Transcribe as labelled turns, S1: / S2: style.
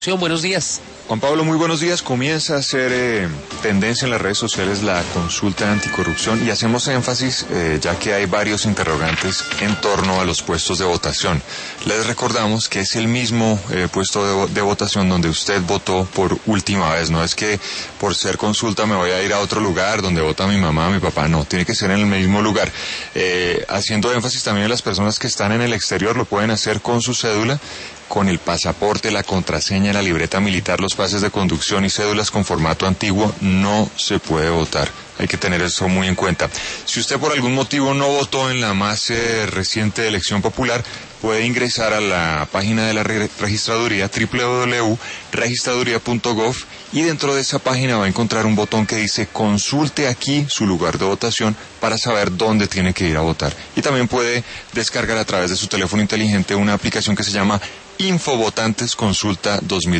S1: Buenos días.
S2: Juan Pablo, muy buenos días. Comienza a ser tendencia en las redes sociales la consulta anticorrupción y hacemos énfasis ya que hay varios interrogantes en torno a los puestos de votación. Les recordamos que es el mismo puesto de votación donde usted votó por última vez. No es que por ser consulta me voy a ir a otro lugar donde vota mi mamá, mi papá. No, tiene que ser en el mismo lugar. Haciendo énfasis también en las personas que están en el exterior, lo pueden hacer con su cédula, con el pasaporte, la contraseña, la libreta militar, los pases de conducción y cédulas con formato antiguo. No se puede votar. Hay que tener eso muy en cuenta. Si usted por algún motivo no votó en la más reciente elección popular, puede ingresar a la página de la registraduría, www.registraduría.gov, y dentro de esa página va a encontrar un botón que dice consulte aquí su lugar de votación para saber dónde tiene que ir a votar. Y también puede descargar a través de su teléfono inteligente una aplicación que se llama Infovotantes Consulta 2020.